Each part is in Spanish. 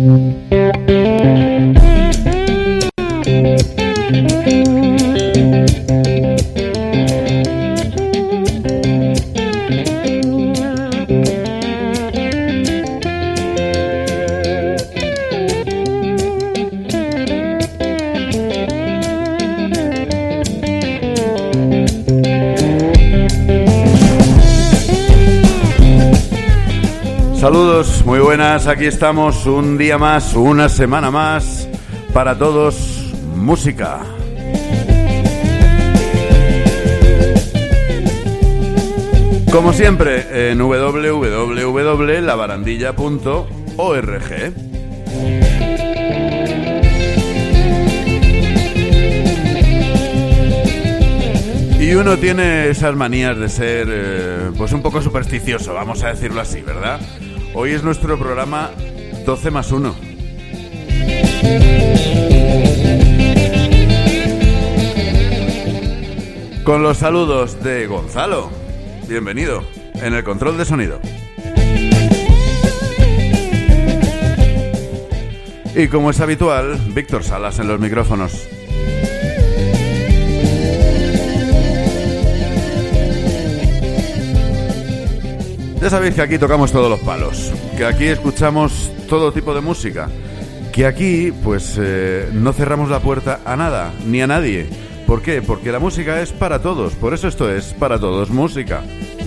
Saludos, muy buenas, aquí estamos un día más, una semana más, para todos, música. Como siempre, en www.labarandilla.org. Y uno tiene esas manías de ser, pues un poco supersticioso, vamos a decirlo así, ¿verdad? Hoy es nuestro programa 12+1. Con los saludos de Gonzalo. Bienvenido en el control de sonido. Y como es habitual, Víctor Salas en los micrófonos. Ya sabéis que aquí tocamos todos los palos, que aquí escuchamos todo tipo de música, que aquí pues no cerramos la puerta a nada, ni a nadie. ¿Por qué? Porque la música es para todos, por eso esto es Para Todos Música.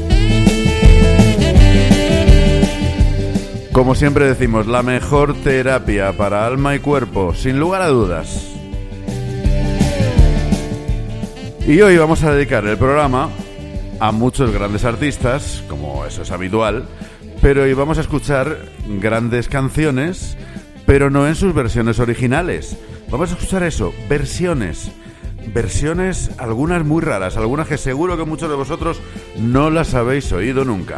Como siempre decimos, la mejor terapia para alma y cuerpo, sin lugar a dudas. Y hoy vamos a dedicar el programa a muchos grandes artistas, como eso es habitual, pero hoy vamos a escuchar grandes canciones, pero no en sus versiones originales. Vamos a escuchar eso, versiones, algunas muy raras, algunas que seguro que muchos de vosotros no las habéis oído nunca.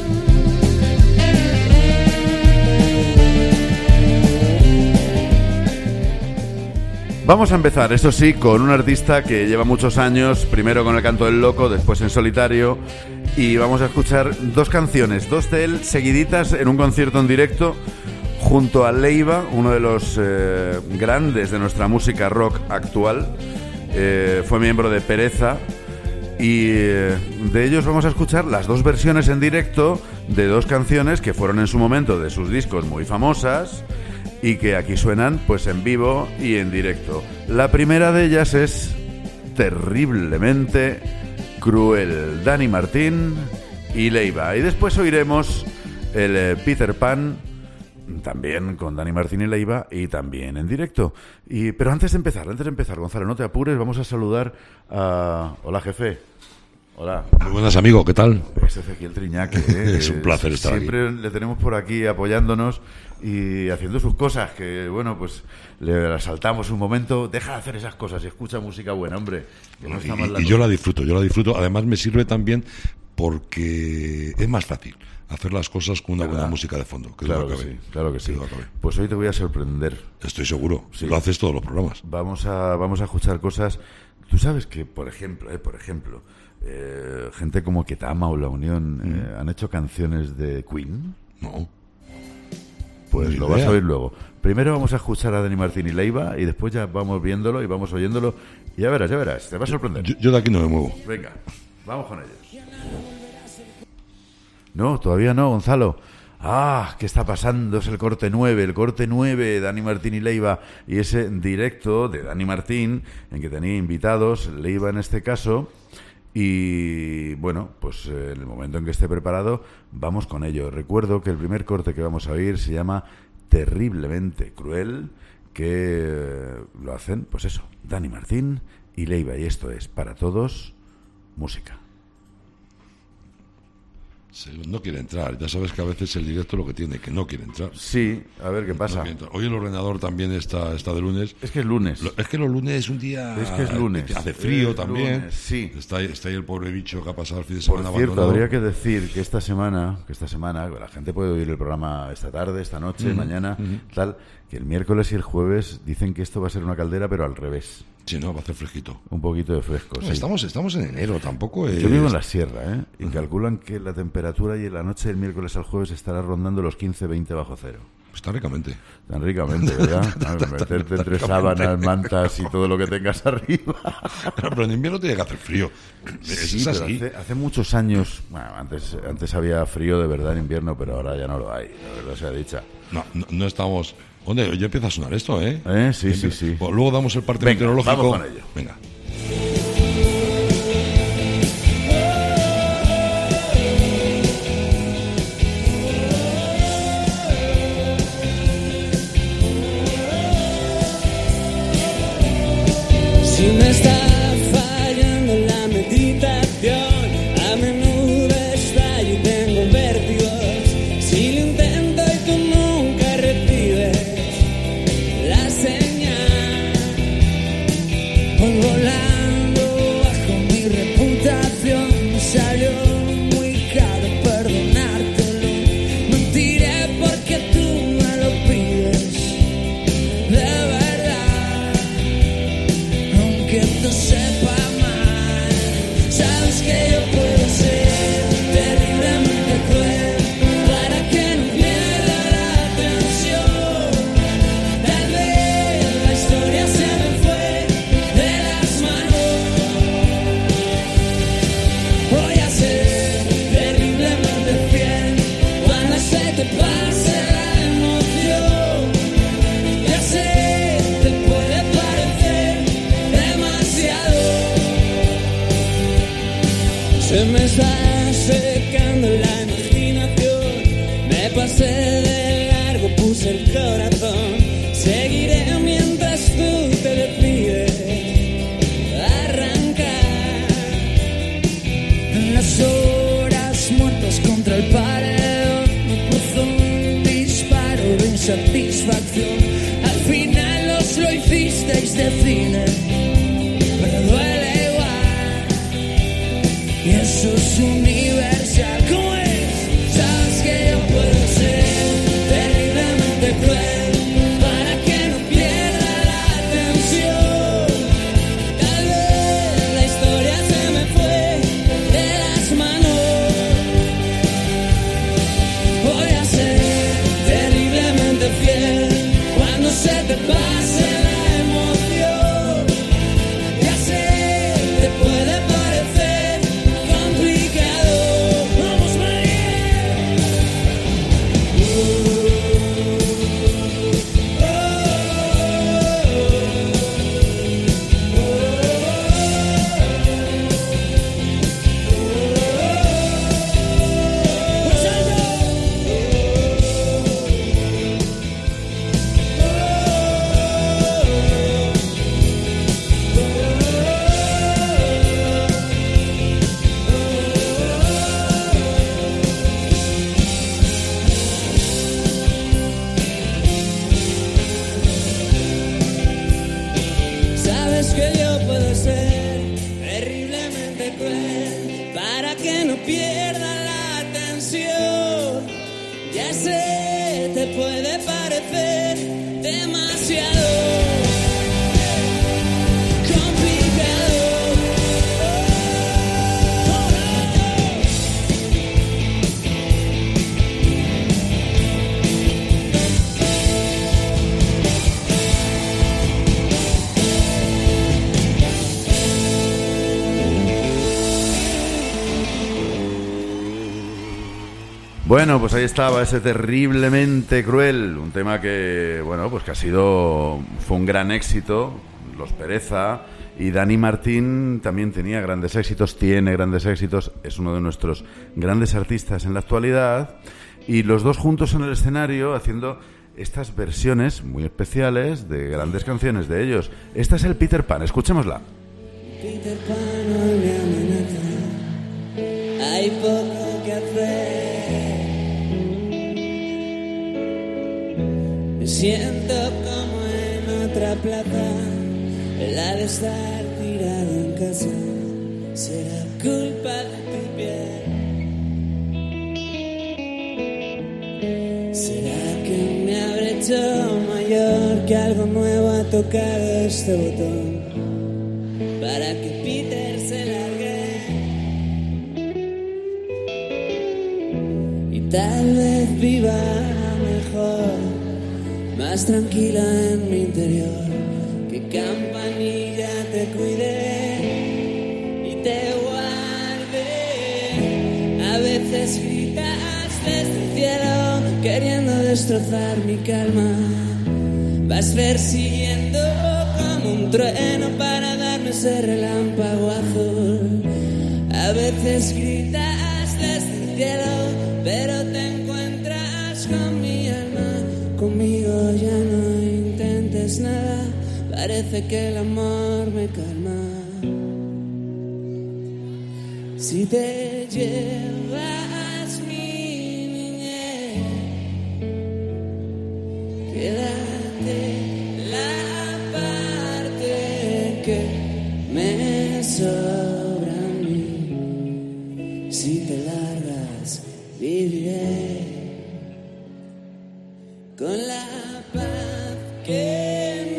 Vamos a empezar, eso sí, con un artista que lleva muchos años, primero con El Canto del Loco, después en solitario, y vamos a escuchar dos canciones, dos de él seguiditas en un concierto en directo junto a Leiva, uno de los grandes de nuestra música rock actual. Fue miembro de Pereza, y de ellos vamos a escuchar las dos versiones en directo de dos canciones que fueron en su momento de sus discos muy famosas y que aquí suenan pues en vivo y en directo. La primera de ellas es Terriblemente Cruel, Dani Martín y Leiva, y después oiremos el Peter Pan, también con Dani Martín y Leiva, y también en directo. Pero antes de empezar, Gonzalo, no te apures, vamos a saludar a... Hola, jefe. Hola. Muy buenas, amigo, ¿qué tal? Es Ezequiel Triñaque. Es un placer estar aquí. Siempre le tenemos por aquí apoyándonos y haciendo sus cosas, que bueno, pues le saltamos un momento. Deja de hacer esas cosas y escucha música buena, hombre. Que no está mal y yo la disfruto. Además me sirve también porque es más fácil hacer las cosas con una buena música de fondo. Claro que sí. Pues hoy te voy a sorprender. Estoy seguro. Sí. Lo haces todos los programas. Vamos a escuchar cosas. Tú sabes que, por ejemplo, gente como Ketama o La Unión han hecho canciones de Queen. No. Pues lo vas a oír luego. Primero vamos a escuchar a Dani Martín y Leiva y después ya vamos viéndolo y vamos oyéndolo. Y ya verás, te va a sorprender. Yo de aquí no me muevo. Venga, vamos con ellos. No, todavía no, Gonzalo. ¿Qué está pasando? Es el corte 9, Dani Martín y Leiva, y ese directo de Dani Martín, en que tenía invitados, Leiva en este caso, y bueno, pues en el momento en que esté preparado, vamos con ello. Recuerdo que el primer corte que vamos a oír se llama Terriblemente Cruel, que lo hacen, pues eso, Dani Martín y Leiva, y esto es Para Todos Música. No quiere entrar. Ya sabes que a veces el directo lo que tiene, que no quiere entrar. Sí, a ver qué pasa. Hoy el ordenador también está de lunes. Es que es lunes. Es que los lunes es un día... Es que es lunes. Hace frío también. Lunes, sí. Está ahí el pobre bicho que ha pasado el fin de semana abandonado. Por cierto, abandonado. habría que decir que esta semana la gente puede oír el programa esta tarde, esta noche, mañana, tal, que el miércoles y el jueves dicen que esto va a ser una caldera, pero al revés. Sí, no, va a hacer fresquito. Un poquito de fresco, no, sí. Estamos en enero, tampoco es... Yo vivo en la sierra, y calculan que la temperatura y la noche del miércoles al jueves estará rondando los 15-20 bajo cero. Está ricamente. Tan ricamente, ¿verdad? Meterte entre sábanas, mantas y todo lo que tengas arriba. Pero en invierno tiene que hacer frío. Sí, Es pero así. hace muchos años, bueno, antes había frío de verdad en invierno, pero ahora ya no lo hay, la verdad sea dicha. No estamos... ¿Dónde? Ya empieza a sonar esto, ¿eh? Sí, sí. Bueno, luego damos el parte Venga, meteorológico. vamos con ello. Venga. Si me está fallando la meditación, a menudo estallo y tengo vértigos. Si lo intento y tú nunca recibes la señal, voy volando bajo mi reputación. Me salió muy caro perdonártelo. Mentiré porque tú me lo pides de verdad. Aunque esto sepa mal, sabes que yo puedo ser terriblemente cruel para que no pierda la atención. Tal vez la historia se me fue de las manos. Voy a ser terriblemente fiel cuando se te pase la emoción. Ya sé, te puede parecer demasiado. Se me está secando la imaginación. Me pasé de largo, puse el corazón. Seguiré mientras tú te decides arrancar. En las horas muertas contra el paredón me puso un disparo de insatisfacción. Al final os lo hicisteis de cine, pero duele igual. Y eso es universal. ¿Cómo es? Sabes que yo puedo ser terriblemente cruel para que no pierda la atención. Tal vez la historia se me fue de las manos. Voy a ser terriblemente fiel cuando se te pase la emoción. Ya sé, te puede parecer complicado. Vamos, María. Sabes que yo puedo ser terriblemente cruel para que no pierda la atención. Ya sé, te puede parecer demasiado complicado. Bueno, pues ahí estaba ese terriblemente cruel, un tema que, bueno, pues que fue un gran éxito, Los Pereza, y Dani Martín también tenía grandes éxitos, tiene grandes éxitos, es uno de nuestros grandes artistas en la actualidad, y los dos juntos en el escenario haciendo estas versiones muy especiales de grandes canciones de ellos. Esta es el Peter Pan, escuchémosla. Peter Pan hoy me amenaza, hay poco que hacer. Me siento como en otra plaza, la de estar tirado en casa. Será culpa de tu piel. ¿Será que me habré hecho mayor, que algo nuevo ha tocado este botón para que Peter se largue? Y tal vez viva mejor más tranquila en mi interior. Que campanilla te cuide y te guarde. A veces gritas desde el cielo queriendo destrozar mi calma. Vas persiguiendo como un trueno para darme ese relámpago azul. A veces gritas desde el cielo, pero te encuentras con mi alma. Conmigo ya no intentes nada, parece que el amor me calma. Si te llevas mi niñez, quédate la parte que me sobra a mí. Si te largas, viviré con la paz que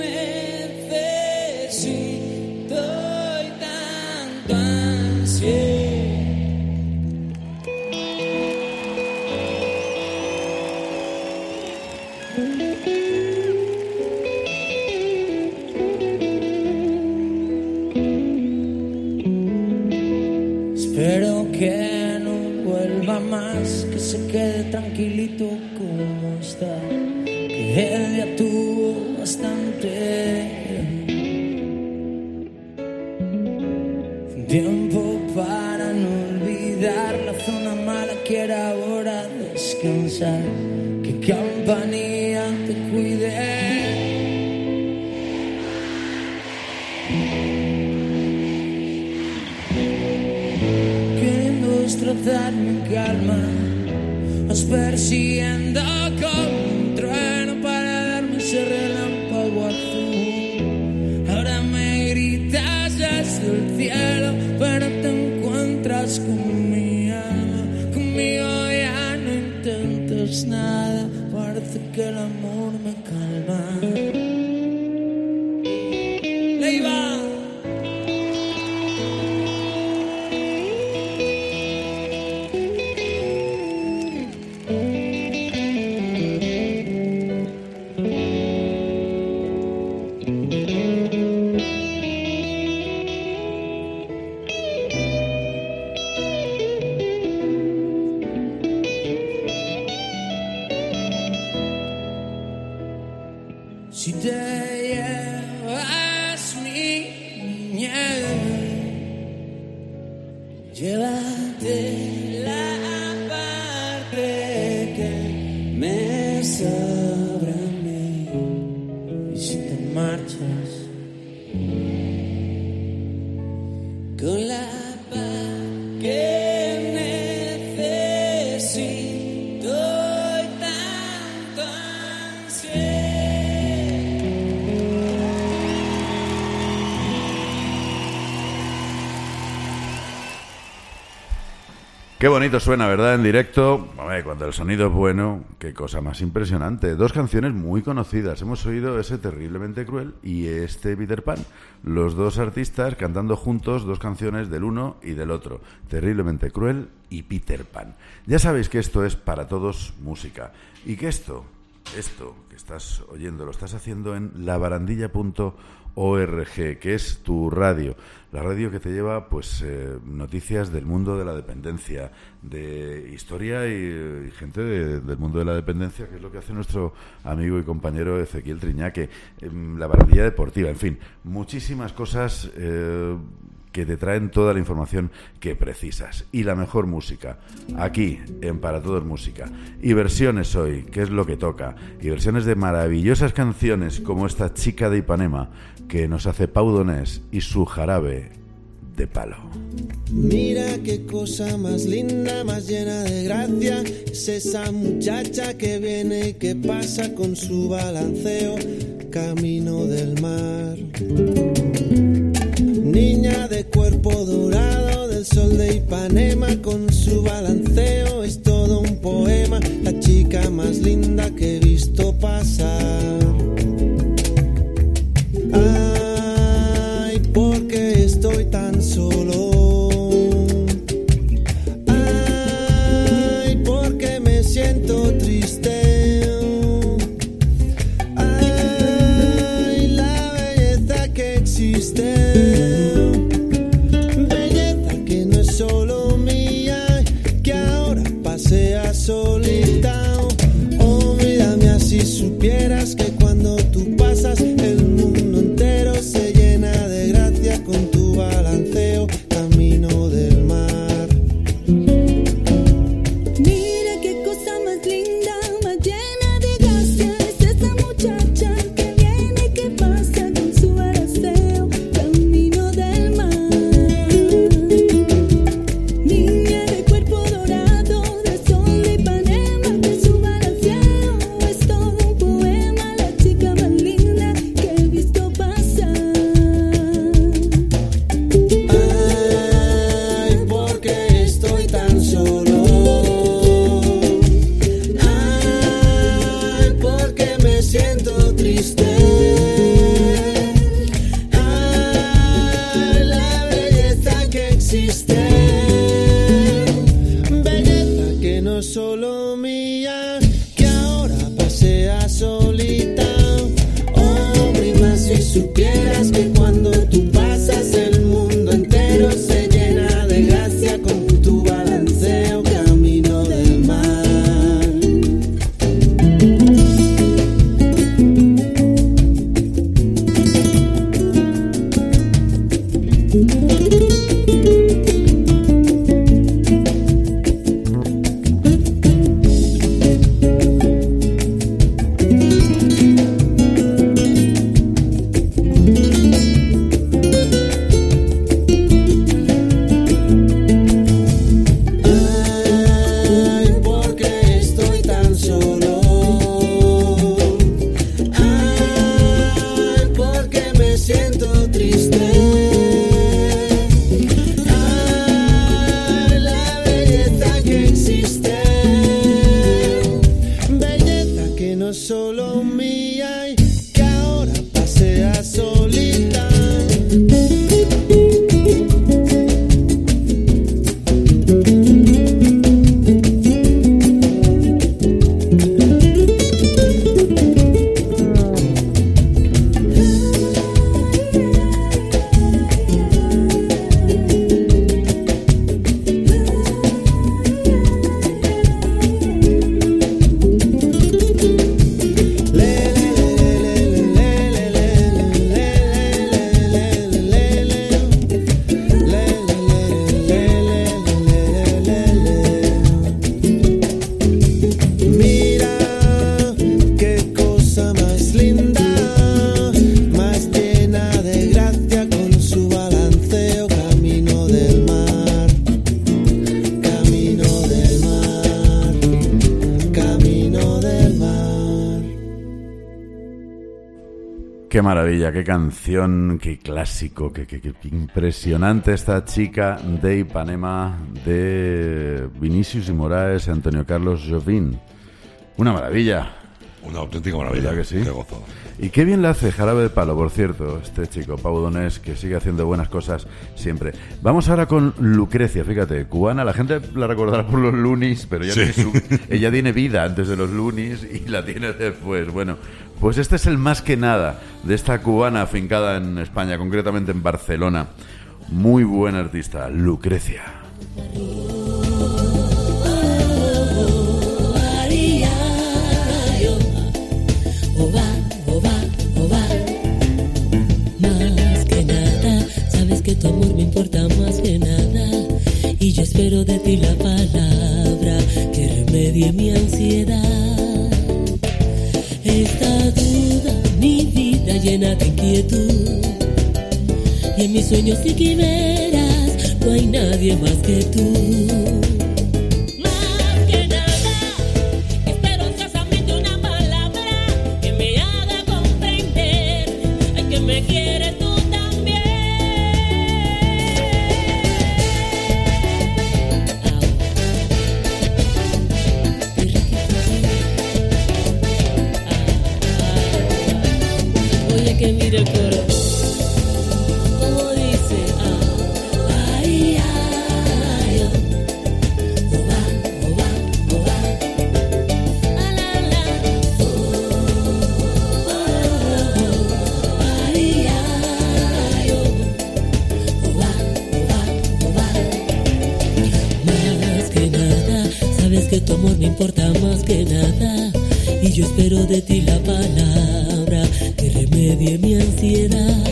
necesito y tanto ansié. Espero que no vuelva más, que se quede tranquilito como está, que él ya tuvo bastante tiempo para no olvidar la zona mala, quiere ahora descansar, que campanilla te cuide. Destrozar mi calma, vas persiguiendo como un trueno para darme ese relámpago azul. Ahora me gritas desde el cielo, pero te encuentras con mi alma. Conmigo ya no intentes nada, parece que el amor me calma. ¡Leiva! Si te llevas mi niñez, llévate la parte que me sobra a mí. Y si te marchas con la paz que necesito y tanto ansié. Qué bonito suena, ¿verdad? En directo. Hombre, cuando el sonido es bueno, qué cosa más impresionante. Dos canciones muy conocidas. Hemos oído ese Terriblemente Cruel y este Peter Pan. Los dos artistas cantando juntos dos canciones del uno y del otro. Terriblemente Cruel y Peter Pan. Ya sabéis que esto es para todos música. Y que esto que estás oyendo lo estás haciendo en labarandilla.org, que es tu radio, la radio que te lleva pues noticias del mundo de la dependencia, de historia y gente del mundo de la dependencia, que es lo que hace nuestro amigo y compañero Ezequiel Triñaque, la barandilla deportiva, en fin, muchísimas cosas que te traen toda la información que precisas. Y la mejor música, aquí, en Para Todos Música. Y versiones hoy, que es lo que toca. Y versiones de maravillosas canciones, como esta Chica de Ipanema, que nos hace Pau Donés y su Jarabe de Palo. Mira qué cosa más linda, más llena de gracia. Es esa muchacha que viene y que pasa con su balanceo camino del mar. Niña de cuerpo dorado del sol de Ipanema, con su balanceo es todo un poema. La chica más linda que he visto pasar. Ay, ¿por qué estoy tan solo? Ay, ¿por qué me siento triste? solo mía, que ahora pasea solita. Oh, prima, si supieras que cuando tú pasas el mundo entero se llena de gracia con tu balanceo camino del mar. Qué maravilla, qué canción, qué clásico, qué impresionante esta chica de Ipanema, de Vinícius y Moraes, Antonio Carlos Jobim. Una maravilla. Una auténtica maravilla. ¿Verdad que sí? Qué gozo. Y qué bien le hace Jarabe de Palo, por cierto, este chico, Pau Donés, que sigue haciendo buenas cosas siempre. Vamos ahora con Lucrecia, fíjate, cubana, la gente la recordará por los Lunis, pero ella, sí, ella tiene vida antes de los Lunis y la tiene después. Bueno, pues este es el Más que Nada de esta cubana afincada en España, concretamente en Barcelona. Muy buena artista, Lucrecia. Que tu amor me importa más que nada y yo espero de ti la palabra que remedie mi ansiedad. Esta duda, mi vida llena de inquietud y en mis sueños y quimeras no hay nadie más que tú. Tu amor me importa más que nada y yo espero de ti la palabra que remedie mi ansiedad.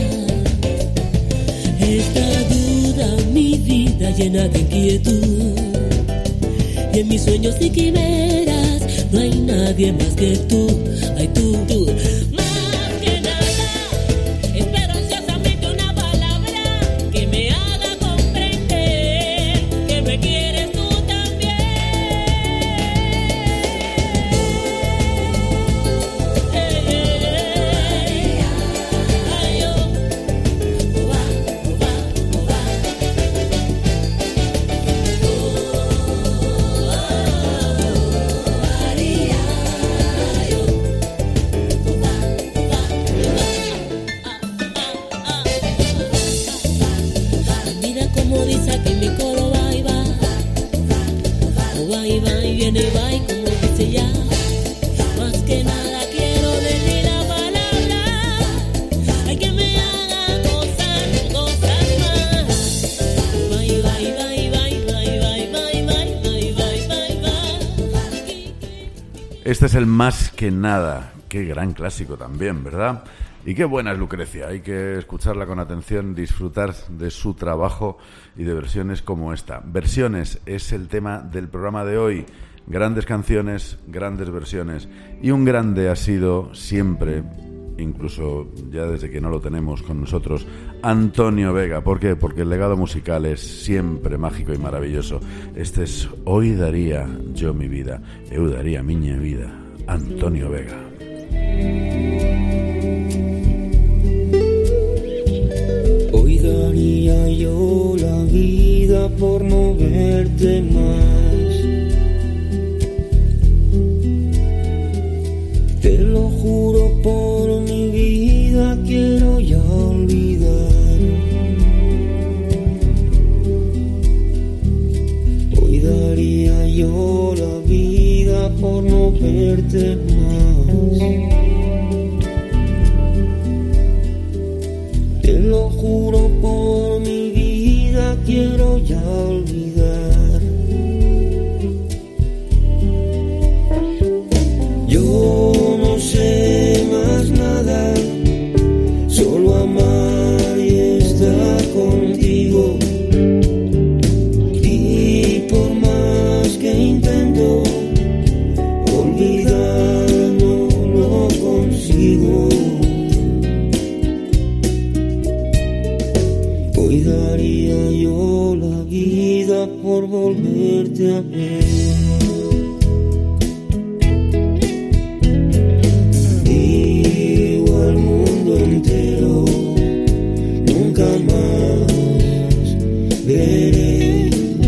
Esta duda, mi vida llena de inquietud y en mis sueños y quimeras no hay nadie más que tú. Ay, tú. Dice que mi coro va y va, viene y va y como dice ya. Más que nada quiero decir la palabra, hay que me haga cosas más. Bye, bye, bye, bye, bye, bye, bye, bye, bye, bye, bye. Este es el Más que nada. Qué gran clásico también, ¿verdad? Y qué buena es Lucrecia. Hay que escucharla con atención, disfrutar de su trabajo y de versiones como esta. Versiones es el tema del programa de hoy. Grandes canciones, grandes versiones. Y un grande ha sido siempre, incluso ya desde que no lo tenemos con nosotros, Antonio Vega. ¿Por qué? Porque el legado musical es siempre mágico y maravilloso. Este es Hoy daría yo mi vida, eu daría miña vida. Antonio Vega. Hoy daría yo la vida por no verte más. Te lo juro por mi vida, quiero ya olvidar. Hoy daría yo la vida por no verte más. Te lo juro por mi vida, quiero ya olvidar. Yo no sé más nada, solo amar y estar contigo. Y por más que intento olvidar, no lo consigo. Hoy daría yo la vida por volverte a ver. Digo al mundo entero, nunca más veré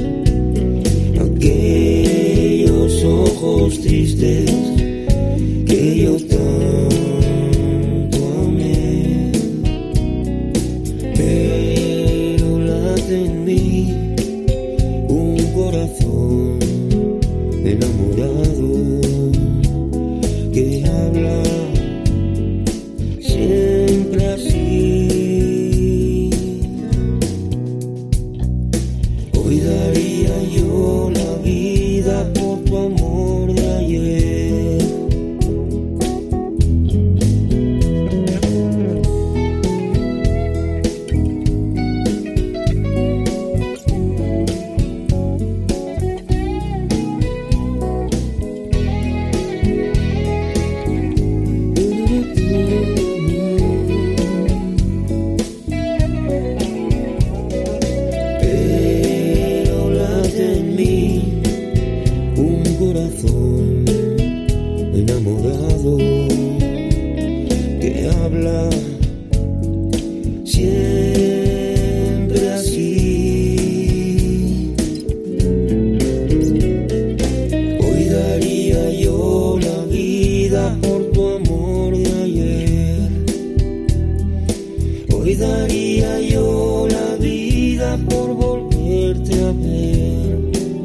aquellos ojos tristes que yo tanto amé. Pero late en mí un corazón enamorado que habla siempre así. Hoy daría yo la vida por tu amor de ayer. Pero late en mí un corazón enamorado que habla siempre así. Hoy daría yo la vida por tu amor de ayer. Hoy daría yo la vida por volverte a ver.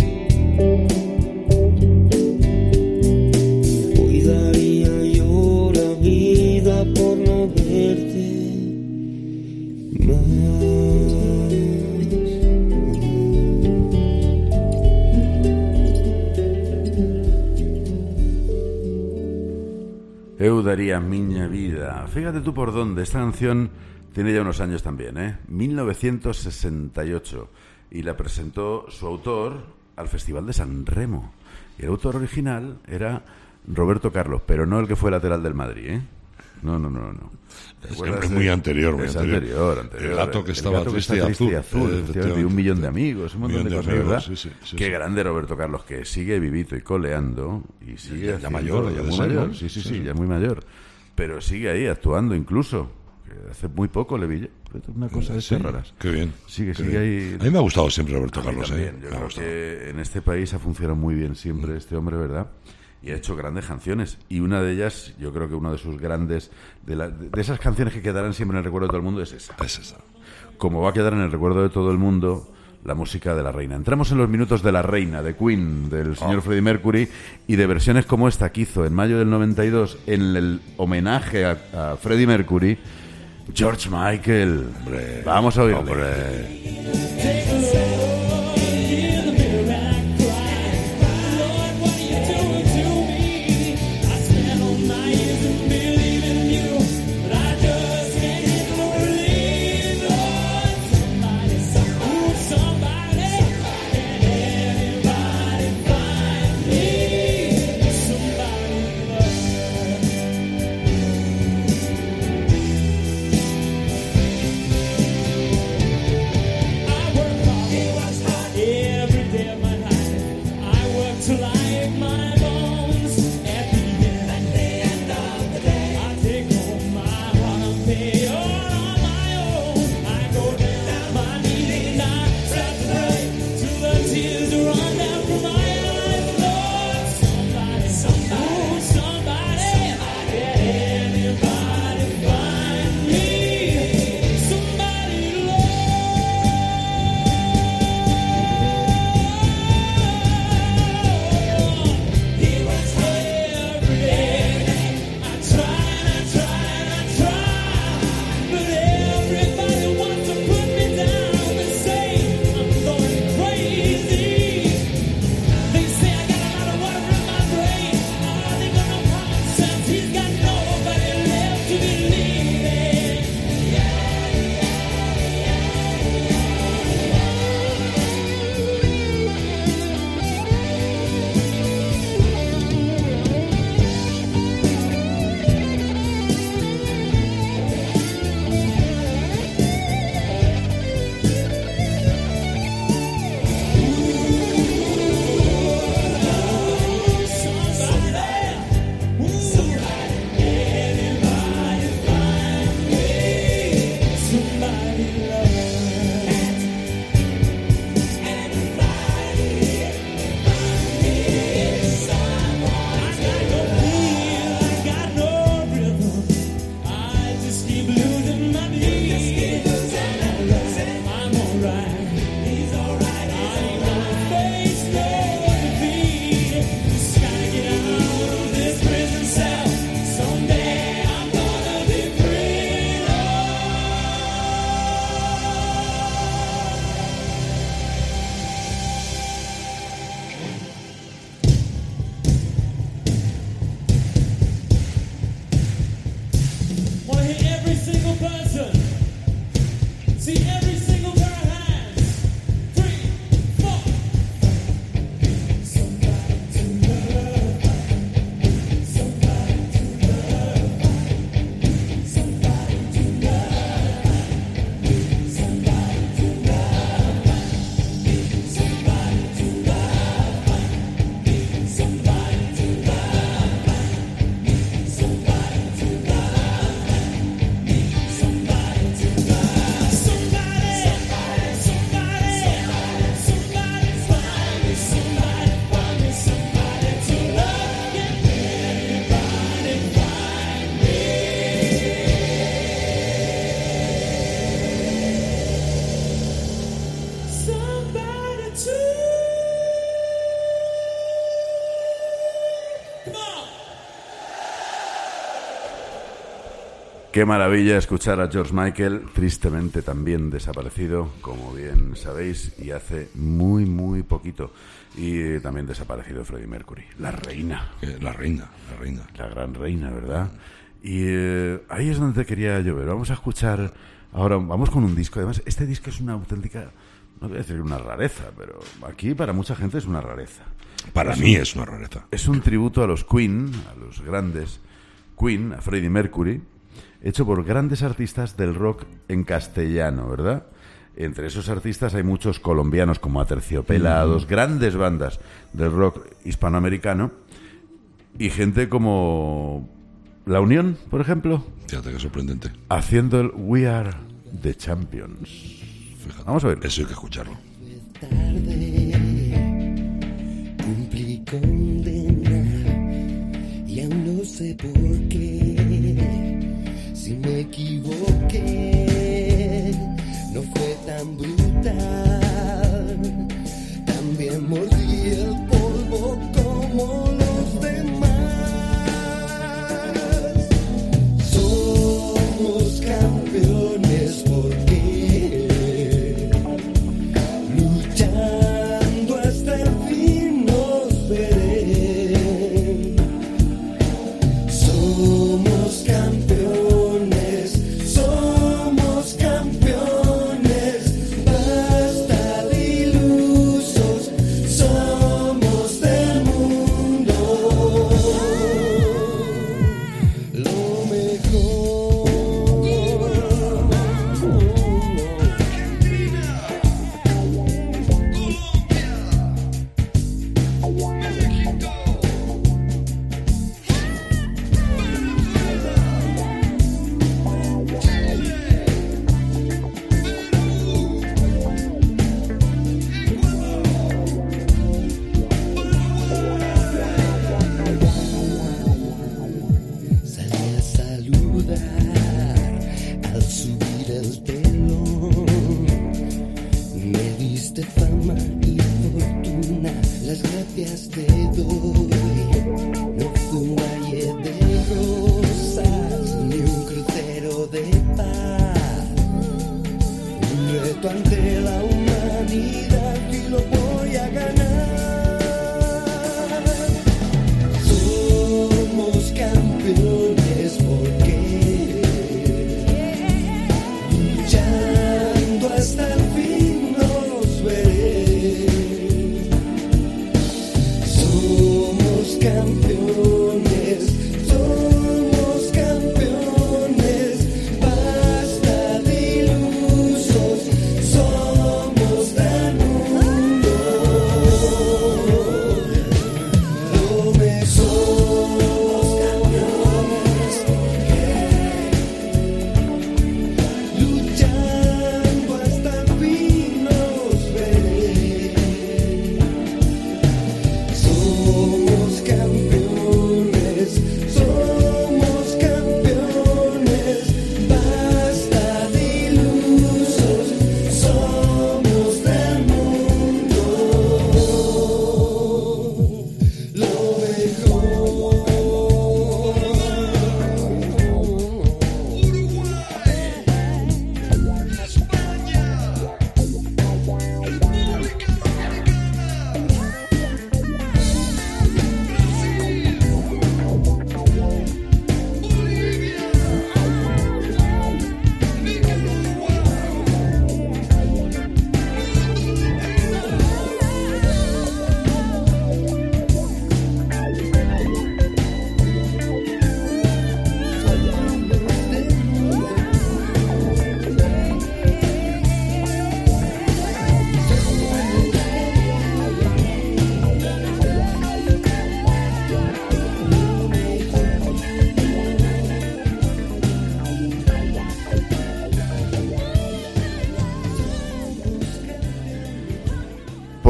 Hoy daría yo la vida por no verte más. Eu daría miña vida. Fíjate tú por dónde. Esta canción tiene ya unos años también, 1968. Y la presentó su autor al Festival de San Remo. Y el autor original era Roberto Carlos, pero no el que fue lateral del Madrid, No. Es muy anterior, muy anterior. Anterior. El gato que estaba triste y azul. Y un millón de amigos, un montón de cosas, amigos, ¿verdad? sí. Qué grande Roberto Carlos, que sigue vivito y coleando. Y sigue ya mayor, ya muy mayor. mayor. Sí, ya muy mayor. Pero sigue ahí actuando incluso. Que hace muy poco le vi una cosa de esas raras. Qué bien. Sigue bien. ahí. A mí me ha gustado siempre Roberto Carlos. También. Yo creo que en este país ha funcionado muy bien siempre este hombre, ¿verdad? Y ha hecho grandes canciones. Y una de ellas, yo creo que una de sus grandes... De esas canciones que quedarán siempre en el recuerdo de todo el mundo es esa. Es esa. Como va a quedar en el recuerdo de todo el mundo la música de La Reina. Entramos en los minutos de La Reina, de Queen, del señor Freddie Mercury, y de versiones como esta que hizo en mayo del 92 en el homenaje a Freddie Mercury, George Michael. Hombre, vamos a oírle. Hombre. Qué maravilla escuchar a George Michael, tristemente también desaparecido, como bien sabéis, y hace muy, muy poquito. Y también desaparecido Freddie Mercury, la reina. La reina. La gran reina, ¿verdad? Y ahí es donde te quería yo ver. Vamos a escuchar, ahora vamos con un disco. Además, este disco es una auténtica, no voy a decir una rareza, pero aquí para mucha gente es una rareza. Para mí es una rareza. Es un tributo a los Queen, a los grandes Queen, a Freddie Mercury, hecho por grandes artistas del rock en castellano, ¿verdad? Entre esos artistas hay muchos colombianos como Aterciopelados, grandes bandas del rock hispanoamericano, y gente como La Unión, por ejemplo. Fíjate qué sorprendente. Haciendo el We Are the Champions. Fíjate, vamos a ver. Eso hay que escucharlo. Tarde, cumplí condena y aún no sé por qué. Si me equivoqué, no fue tan brutal.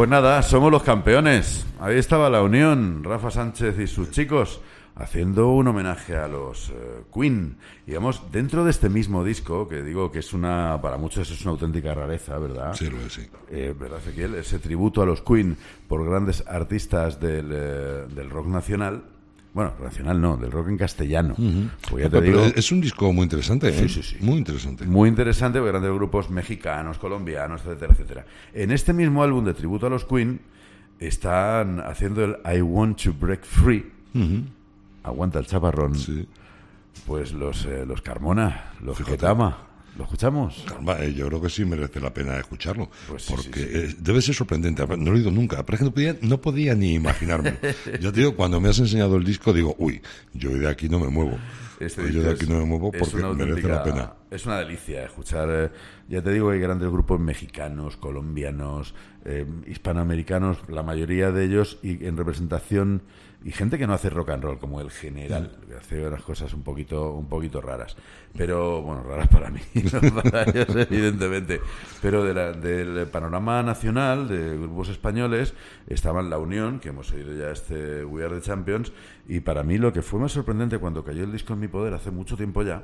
Pues nada, somos los campeones. Ahí estaba la unión, Rafa Sánchez y sus chicos, haciendo un homenaje a los Queen. Y vamos, dentro de este mismo disco, que digo que es para muchos es una auténtica rareza, ¿verdad? Sí, lo es, sí. ¿Verdad, Ezequiel? Ese tributo a los Queen por grandes artistas del rock nacional. Bueno, nacional no, del rock en castellano. Pues ya te digo, es un disco muy interesante, ¿eh? Sí. Muy interesante. Muy interesante, porque grandes grupos mexicanos, colombianos, etcétera, etcétera. En este mismo álbum de tributo a los Queen están haciendo el I Want to Break Free. Aguanta el chaparrón. Sí. Pues los Carmona, los Ketama. ¿Lo escuchamos? Caramba, yo creo que sí merece la pena escucharlo, Pues sí, porque sí. Debe ser sorprendente. No lo he oído nunca, pero es que no podía ni imaginármelo. Yo te digo, cuando me has enseñado el disco, digo, uy, yo de aquí no me muevo. Yo de aquí no me muevo porque merece la pena. Es una delicia escuchar. Ya te digo que hay grandes grupos mexicanos, colombianos, hispanoamericanos, la mayoría de ellos, y en representación, y gente que no hace rock and roll, como el General, que hace unas cosas un poquito raras. Pero, bueno, raras para mí, no para ellos, evidentemente. Pero del panorama nacional, de grupos españoles, estaban La Unión, que hemos oído ya We Are the Champions, y para mí lo que fue más sorprendente cuando cayó el disco en mi poder, hace mucho tiempo ya,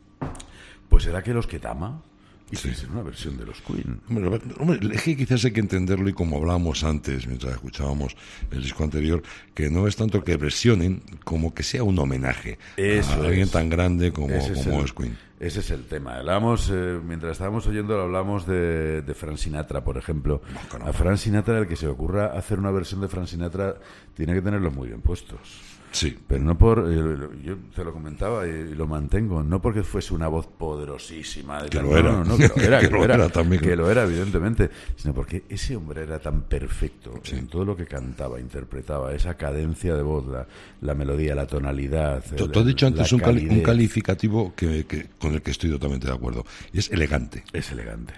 pues era que los Ketama hicieron una versión de los Queen. Hombre, es que quizás hay que entenderlo, y como hablábamos antes, mientras escuchábamos el disco anterior, que no es tanto que versionen, como que sea un homenaje a alguien tan grande como es Queen. Ese es el tema. Hablamos, mientras estábamos oyendo, hablamos de Frank Sinatra, por ejemplo. A Frank Sinatra, el que se le ocurra hacer una versión de Frank Sinatra, tiene que tenerlos muy bien puestos. Sí. Pero no por... yo te lo comentaba y lo mantengo. No porque fuese una voz poderosísima. Que lo era. No, que lo era. Que lo era, evidentemente. Sino porque ese hombre era tan perfecto en todo lo que cantaba, interpretaba. Esa cadencia de voz, la melodía, la tonalidad. Tú has dicho antes un calificativo con el que estoy totalmente de acuerdo. Y es elegante. Es elegante.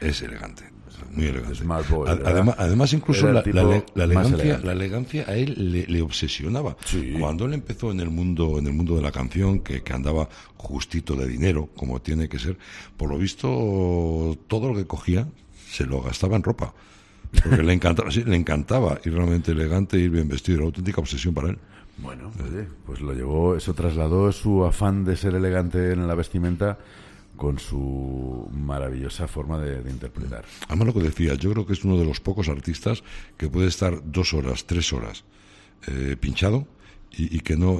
Muy elegante. Smart boy, además incluso la elegante. elegancia a él le obsesionaba. Sí. Cuando él empezó en el mundo de la canción, que andaba justito de dinero, como tiene que ser, por lo visto todo lo que cogía se lo gastaba en ropa, porque le encantaba ir realmente elegante, ir bien vestido, era auténtica obsesión para él. Bueno, pues eso trasladó su afán de ser elegante en la vestimenta con su maravillosa forma de interpretar. Además, lo que decía, yo creo que es uno de los pocos artistas que puede estar 2 horas, 3 horas pinchado y que no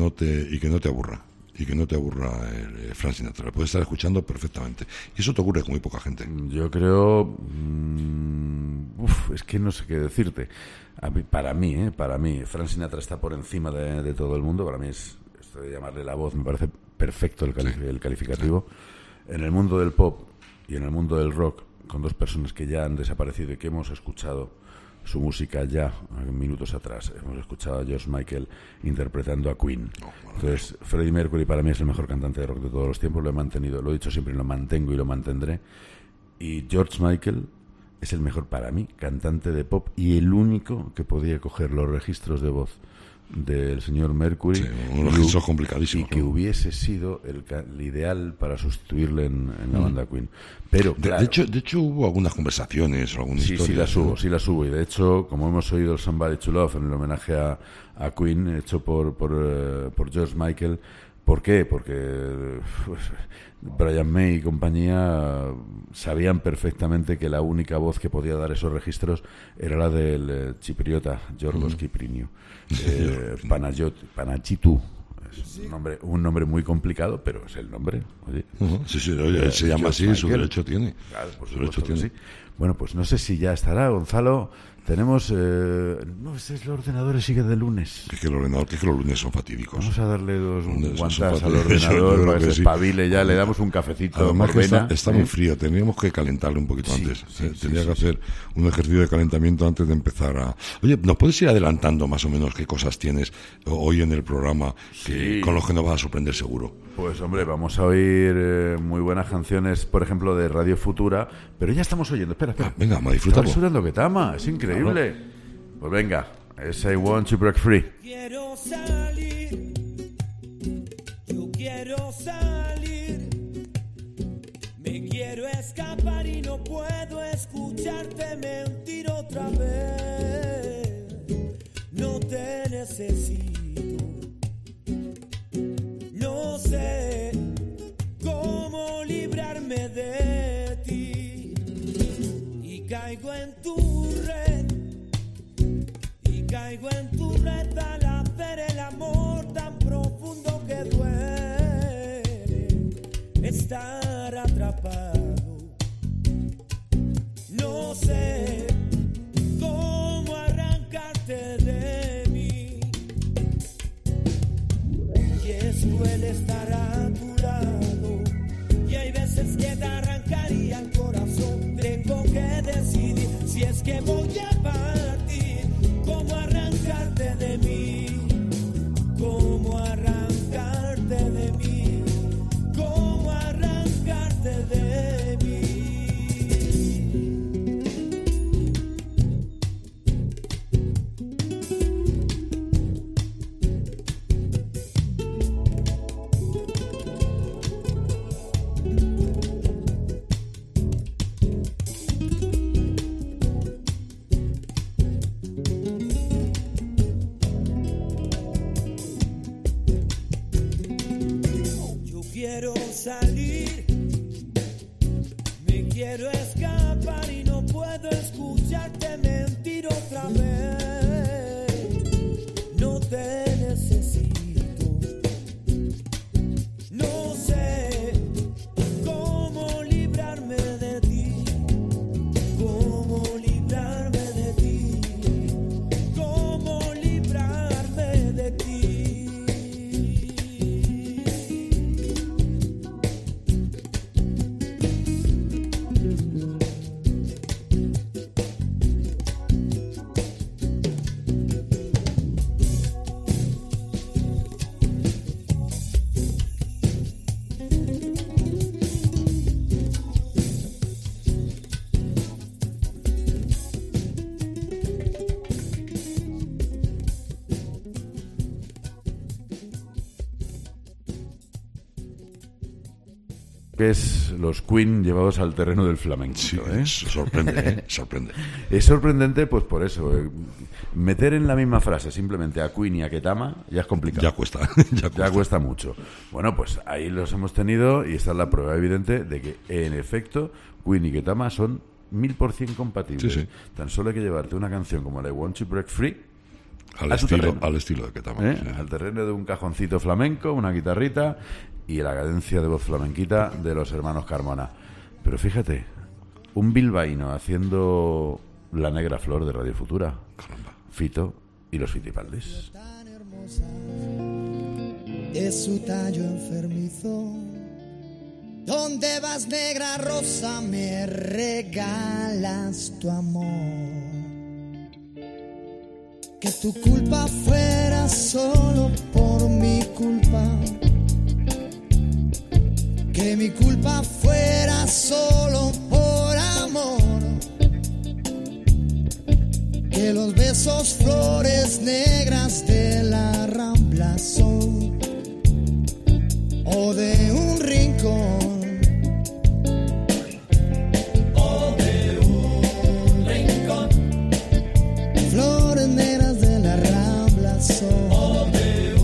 te aburra. Y que no te aburra el Frank Sinatra. Puedes estar escuchando perfectamente. Y eso te ocurre con muy poca gente. Yo creo... es que no sé qué decirte. Para mí, Frank Sinatra está por encima de todo el mundo. Para mí esto de llamarle la voz me parece perfecto el calificativo. Sí. En el mundo del pop y en el mundo del rock, con dos personas que ya han desaparecido y que hemos escuchado su música ya minutos atrás. Hemos escuchado a George Michael interpretando a Queen. Entonces, Freddie Mercury para mí es el mejor cantante de rock de todos los tiempos. Lo he mantenido, lo he dicho siempre, lo mantengo y lo mantendré. Y George Michael es el mejor para mí cantante de pop y el único que podía coger los registros de voz del señor Mercury, unos registros complicadísimos, y que hubiese sido el ideal para sustituirle en la banda Queen. Pero claro, de hecho hubo algunas conversaciones o alguna historia. Sí las hubo, y de hecho, como hemos oído el Somebody to Love en el homenaje a Queen hecho por George Michael. ¿Por qué? Porque Brian May y compañía sabían perfectamente que la única voz que podía dar esos registros era la del chipriota Yorgos Kipriniou, Panachitu. Es un nombre muy complicado, pero es el nombre. Oye, él se llama así, Michael. Su derecho tiene. Claro, por supuesto que sí. Bueno, pues no sé si ya estará, Gonzalo. Tenemos... el ordenador sigue de lunes. Que los lunes son fatídicos. Vamos a darle dos guantas al ordenador para que se espabile ya. Le damos un cafecito. Además que está muy frío. Tendríamos que calentarle un poquito antes. Tendría que hacer un ejercicio de calentamiento antes de empezar a... Oye, ¿nos puedes ir adelantando más o menos qué cosas tienes hoy en el programa con los que nos vas a sorprender seguro? Pues hombre, vamos a oír muy buenas canciones, por ejemplo, de Radio Futura, pero ya estamos oyendo. Espera. Venga, vamos a disfrutarlo. Estamos sonando Ketama, es increíble. Claro. Pues venga, es I Want to Break Free. Quiero salir, yo quiero salir, me quiero escapar y no puedo escucharte mentir otra vez. te necesito. No sé cómo librarme de ti. Y caigo en tu red. Y caigo en tu red al hacer el amor tan profundo que duele estar atrapado. No sé cómo arrancarte de mí. Y es cruel estar a tu lado. Y hay veces que te arrancaría el corazón. Tengo que decidir si es que voy a partir. ¿Cómo arrancarte de mí? ¿Cómo arrancarte de mí? ¿Cómo arrancarte de mí? Quiero salir, me quiero escapar y no puedo escucharte mentir otra vez. No te necesito, no sé cómo librarme de ti, cómo librarme de ti, cómo librarme de ti. Que es los Queen llevados al terreno del flamenco. Sí, sorprende, sorprende. Es sorprendente, pues por eso. Meter en la misma frase simplemente a Queen y a Ketama ya es complicado. Ya cuesta. Ya cuesta mucho. Bueno, pues ahí los hemos tenido y esta es la prueba evidente de que, en efecto, Queen y Ketama son 1000% compatibles. Sí, sí. Tan solo hay que llevarte una canción como la I Want to Break Free Al estilo de Ketama. Sí. Al terreno de un cajoncito flamenco, una guitarrita y la cadencia de voz flamenquita de los hermanos Carmona. Pero fíjate, un bilbaíno haciendo La Negra Flor de Radio Futura. Caramba. Fito y los Fitipaldis. Tan hermosa es su tallo enfermizo. ¿Dónde vas, negra rosa? Me regalas tu amor. Que tu culpa fuera solo por mi culpa. Que mi culpa fuera solo por amor. Que los besos flores negras de la Rambla son, o de un rincón, o de un rincón. Flores negras de la Rambla son, o de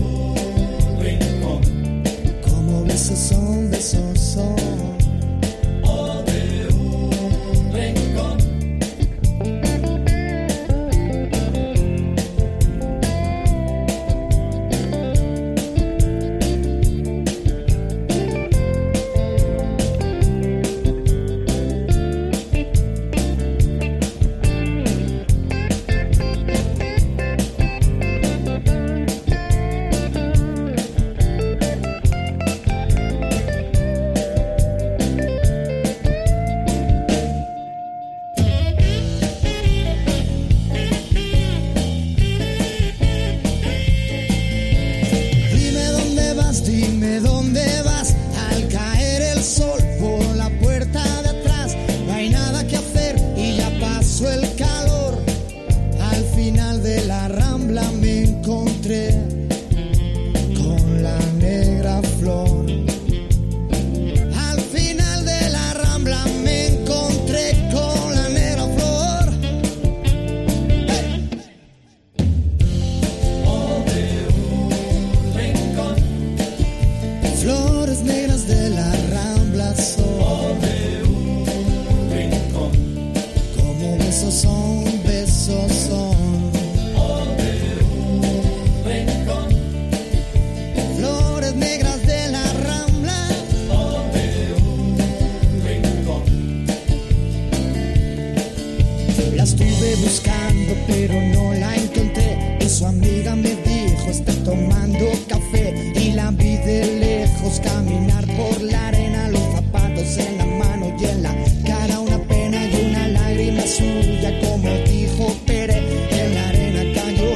pero no la encontré. Y su amiga me dijo, está tomando café. Y la vi de lejos caminar por la arena, los zapatos en la mano y en la cara una pena y una lágrima suya, como dijo Pere, en la arena cayó.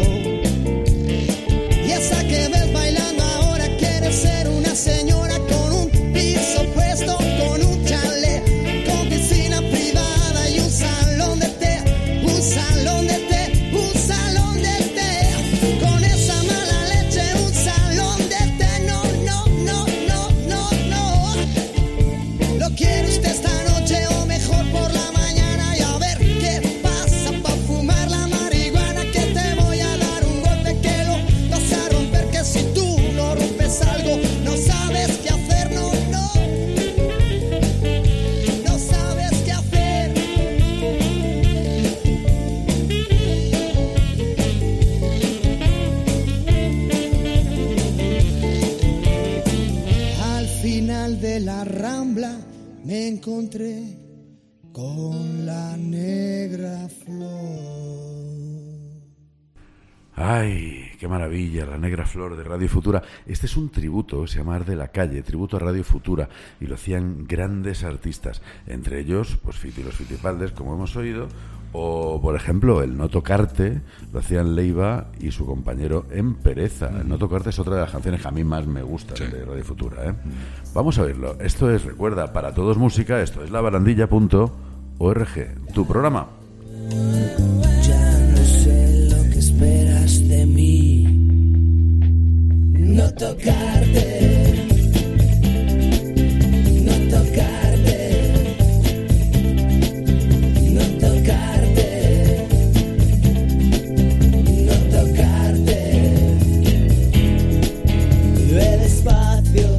Y esa que ves bailando ahora quiere ser una señora con un piso puesto, con un chalet, con piscina privada y un salón de té, un salón de té, un salón de té. Con esa mala leche, un salón de té. No, no, no, no, no, no. ¿Lo quiere usted esta noche o mejor por la mañana? Y a ver qué pasa pa' fumar la marihuana, que te voy a dar un golpe que lo vas a romper, que si tú no rompes algo no sabes qué hacer. No, no, no sabes qué hacer. Al final de la Rambla me encontré con la negra flor. Ay, qué maravilla, La Negra Flor de Radio Futura. Este es un tributo, se llama Ar de la Calle, tributo a Radio Futura, y lo hacían grandes artistas, entre ellos, pues Fito y los Fitipaldes, como hemos oído, o, por ejemplo, el No Tocarte, lo hacían Leiva y su compañero en Pereza. El No Tocarte es otra de las canciones que a mí más me gustan de Radio Futura, ¿eh? Vamos a verlo. Esto es, recuerda, para todos música, esto es labarandilla.org, tu programa. Ya no sé lo que esperas de mí. No tocarte, no tocarte, no tocarte, no tocarte. Ve despacio,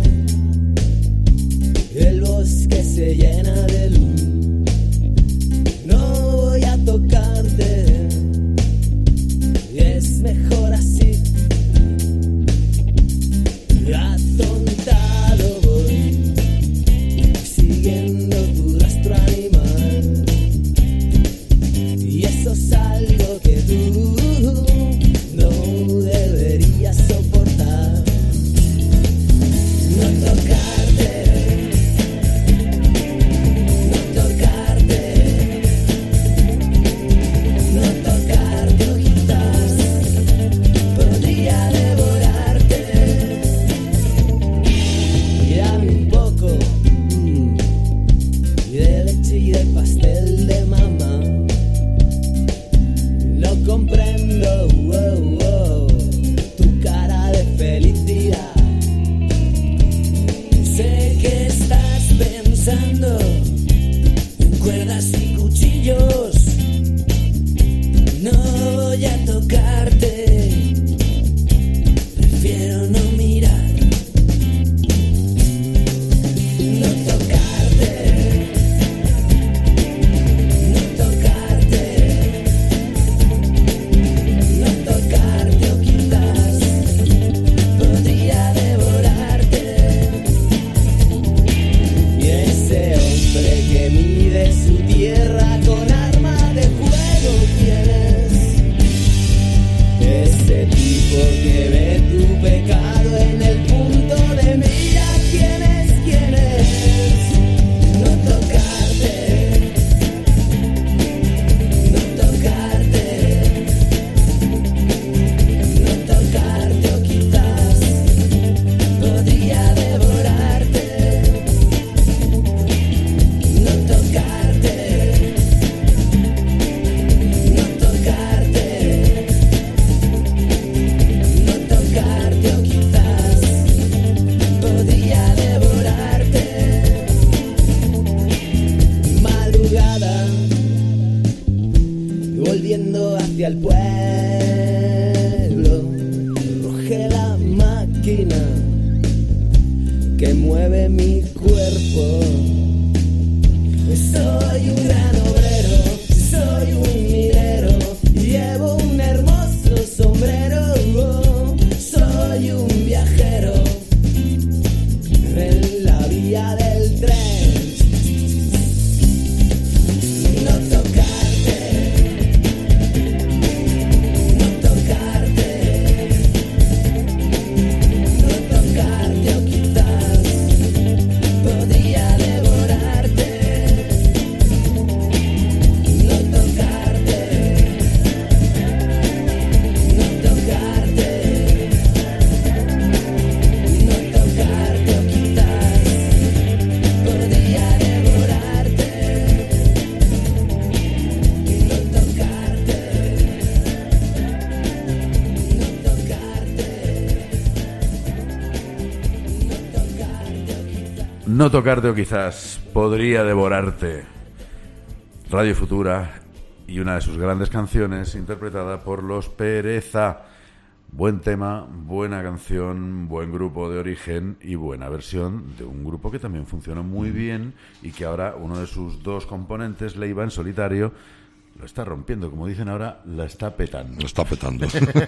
el bosque se llena de luz. No voy a tocarte, es mejor así. Atontado voy, siguiendo tu rastro animal, y eso es algo que tú no deberías soportar. No tocarte, no tocarte, no tocarte, ojitas, podría devorarte. Y dame un poco de leche y de pastel de mamá. No comprendo tu cara de felicidad. Sé que estás pensando en cuerdas y cuchillos. No voy a tocarte, prefiero no mirar. No tocarte, no tocarte, no tocarte, o quizás podría devorarte. Y ese hombre que mide su tierra con arma de fuego tienes, ese tipo que ve tu pecado en el punto de mira. ¿Quién es? ¿Quién es? No tocarte, no tocarte, no tocarte, o quizás podría devorarte. No tocarte, no tocarte, no tocarte, o quizás podría devorarte. Madrugada, volviendo hacia el pueblo, ruge la máquina que mueve mi cuerpo. Soy un gran obrero, soy un minero, llevo un hermoso sombrero. Soy un viajero en la vía del tren. No tocarte, No tocarte o quizás podría devorarte. Radio Futura y una de sus grandes canciones interpretada por Los Pereza. Buen tema, buena canción, buen grupo de origen y buena versión de un grupo que también funcionó muy bien y que ahora uno de sus dos componentes, Leiva en solitario, lo está rompiendo, como dicen ahora, la está petando. Lo está petando.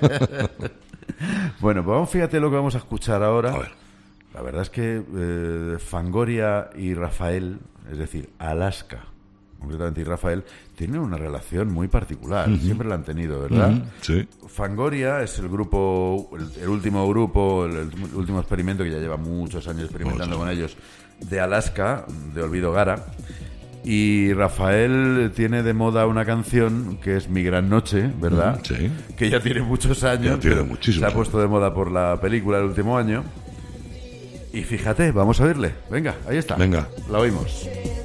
Bueno, pues fíjate lo que vamos a escuchar ahora. A ver. La verdad es que Fangoria y Rafael, es decir, Alaska, concretamente, y Rafael, tienen una relación muy particular. Siempre la han tenido, ¿verdad? Sí. Fangoria es el grupo, el último grupo, el último experimento que ya lleva muchos años experimentando con ellos, de Alaska, de Olvido Gara. Y Rafael tiene de moda una canción que es Mi Gran Noche, ¿verdad? Sí. Que ya tiene muchos años. Ya tiene pero muchísimos se ha puesto de moda por la película del último año. Y fíjate, vamos a oírle. Venga, ahí está. Venga. La oímos.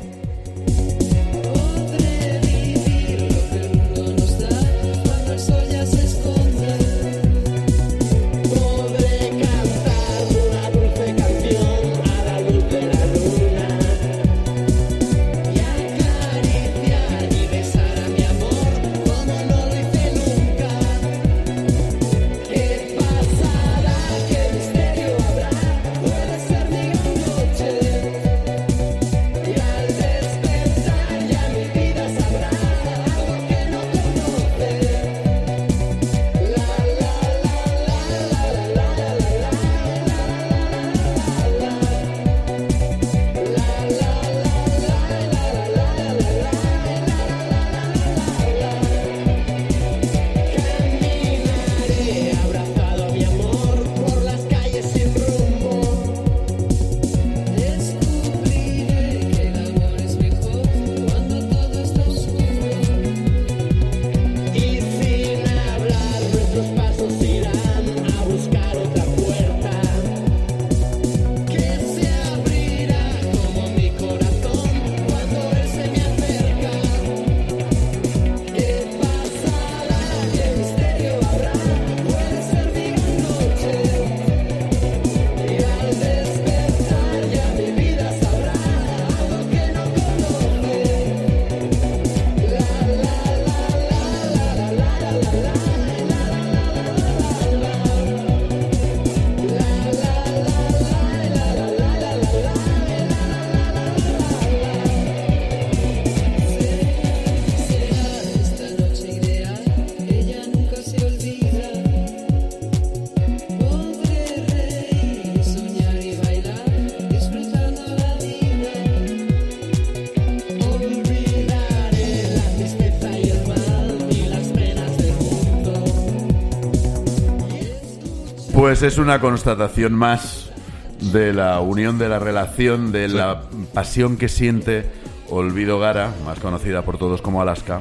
Pues es una constatación más de la unión, de la relación, de la pasión que siente Olvido Gara, más conocida por todos como Alaska,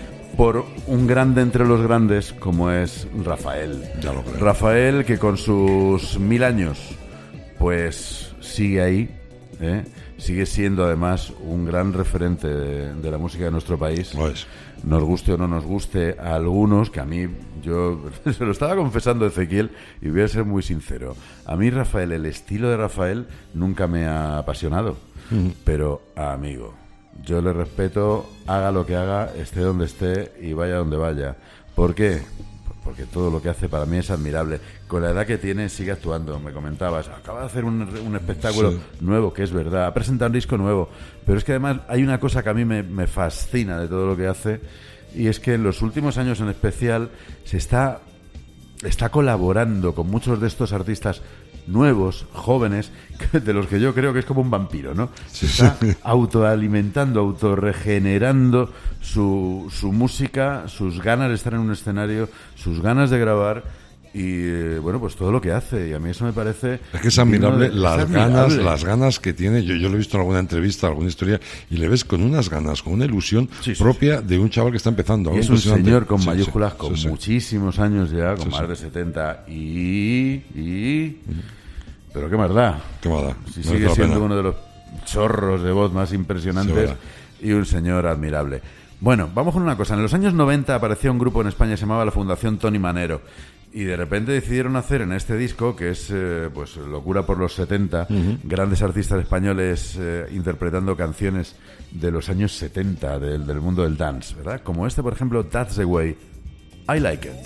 por un grande entre los grandes como es Rafael. Ya lo creo. Rafael, que con sus 1000 años pues sigue ahí, sigue siendo además un gran referente de la música de nuestro país. Lo es. Nos guste o no nos guste a algunos, que a mí, yo se lo estaba confesando a Ezequiel y voy a ser muy sincero. A mí Rafael, el estilo de Rafael nunca me ha apasionado, pero amigo, yo le respeto, haga lo que haga, esté donde esté y vaya donde vaya. ¿Por qué? Porque todo lo que hace para mí es admirable. Con la edad que tiene sigue actuando. Me comentabas, acaba de hacer un espectáculo nuevo, que es verdad, ha presentado un disco nuevo, pero es que además hay una cosa que a mí me fascina de todo lo que hace, y es que en los últimos años en especial se está colaborando con muchos de estos artistas nuevos, jóvenes, de los que yo creo que es como un vampiro, ¿no? Se está autoalimentando, autorregenerando su música, sus ganas de estar en un escenario, sus ganas de grabar y, bueno, pues todo lo que hace. Y a mí eso me parece... Es que es admirable las ganas que tiene. Yo lo he visto en alguna entrevista, alguna historia, y le ves con unas ganas, con una ilusión propia de un chaval que está empezando. Y es un señor con mayúsculas, con muchísimos años ya, con más de 70 Pero qué más da. Qué más da. Si sigue siendo uno de los chorros de voz más impresionantes y un señor admirable. Bueno, vamos con una cosa. En los años 90 apareció un grupo en España que se llamaba la Fundación Tony Manero. Y de repente decidieron hacer en este disco, que es pues locura por los 70, grandes artistas españoles interpretando canciones de los años 70 del mundo del dance, ¿verdad? Como este, por ejemplo, That's the Way I Like It.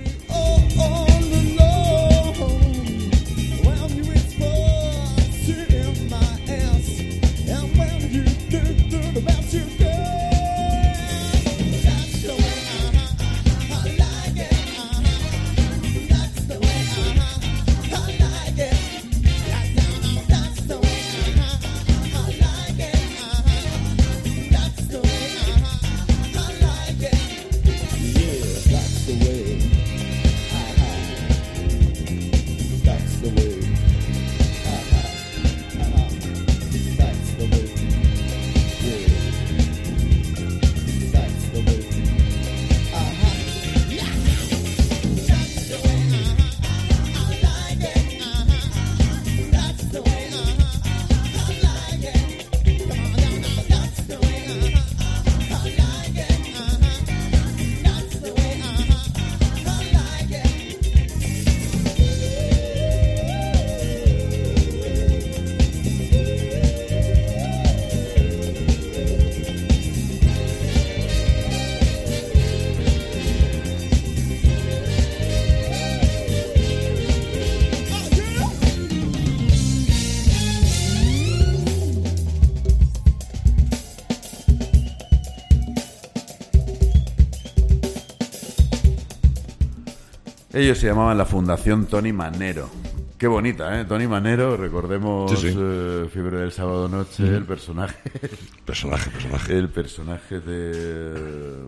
Ellos se llamaban la Fundación Tony Manero. Qué bonita, ¿eh? Tony Manero, recordemos, Sí. Fiebre del Sábado Noche, el personaje. Personaje. El personaje de...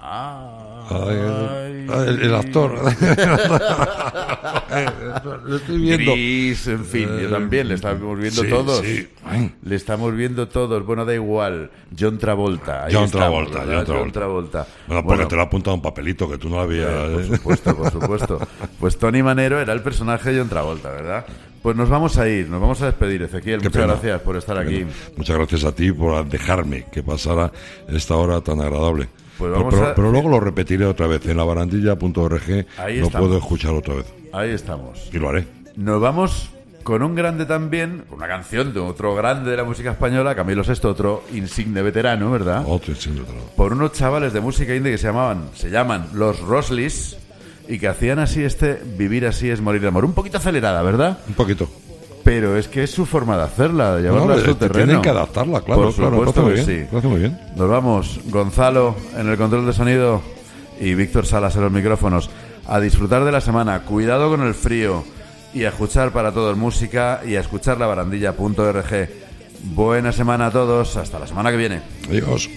El actor. Lo estoy viendo. Gris, en fin, yo también, le estamos viendo Sí, todos. sí. Le estamos viendo todos. Bueno, da igual. John Travolta. Ahí John estamos, Travolta, ¿verdad? John Travolta. Bueno, porque Bueno, te lo ha apuntado un papelito que tú no lo habías... por supuesto. Pues Tony Manero era el personaje de John Travolta, ¿verdad? Pues nos vamos a ir, nos vamos a despedir, Ezequiel. Qué Muchas pena. gracias por estar aquí. Muchas gracias a ti por dejarme que pasara esta hora tan agradable. Pues Pero, vamos pero- a- pero luego lo repetiré otra vez en labarandilla.org. Ahí Lo estamos. puedo escuchar otra vez. Ahí estamos. Y lo haré. Nos vamos con un grande también, con una canción de otro grande de la música española, Camilo VI, otro insigne veterano, ¿verdad? Otro insigne veterano. Por unos chavales de música indie que se llaman los Rosleys y que hacían así Vivir así es morir de amor. Un poquito acelerada, ¿verdad? Un poquito. Pero es que es su forma de hacerla, de llevarla a su terreno. Tienen que adaptarla, claro. Por claro, supuesto lo hace que muy bien, sí. lo hace muy bien. Nos vamos, Gonzalo en el control de sonido y Víctor Salas en los micrófonos. A disfrutar de la semana, cuidado con el frío y a escuchar para todos música y a escuchar labarandilla.org. Buena semana a todos, hasta la semana que viene. Adiós.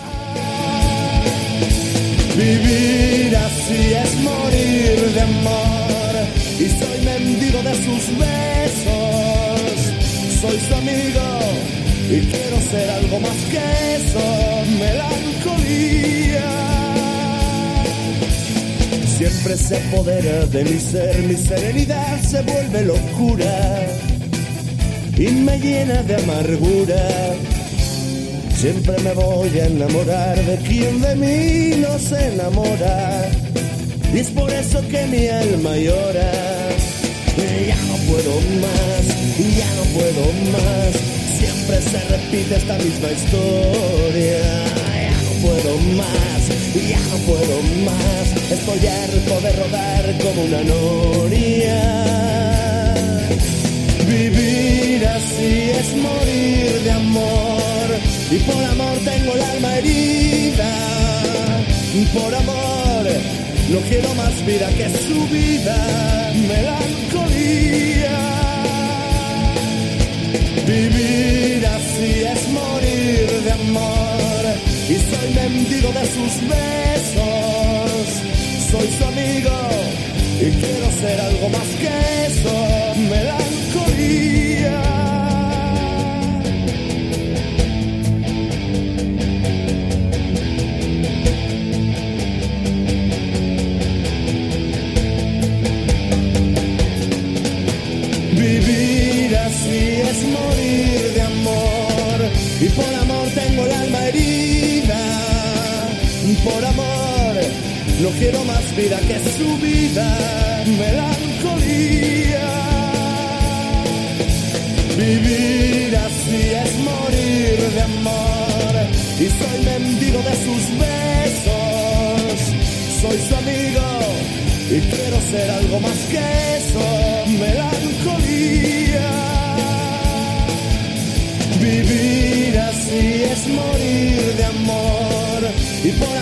Vivir así es morir de amor y soy mendigo de sus besos. Soy su amigo y quiero ser algo más que eso. Melancolía. Siempre se apodera de mi ser, mi serenidad se vuelve locura y me llena de amargura. Siempre me voy a enamorar de quien de mí no se enamora. Y es por eso que mi alma llora. Ya no puedo más, ya no puedo más. Siempre se repite esta misma historia. Ya no puedo más, ya no puedo más. Estoy harto de rodar como una noria. Vivir así es morir de amor. Y por amor tengo el alma herida. Por amor no quiero más vida que su vida. Melancolía. Vivir así es morir de amor. Y soy mendigo de sus besos. Soy su amigo y quiero ser algo más que eso. Melancolía. Vivir así es morir de amor y por amor tengo el alma herida. Por amor No quiero más vida que su vida, melancolía. Vivir así es morir de amor, y soy mendigo de sus besos. Soy su amigo y quiero ser algo más que eso, melancolía. Vivir así es morir de amor, y por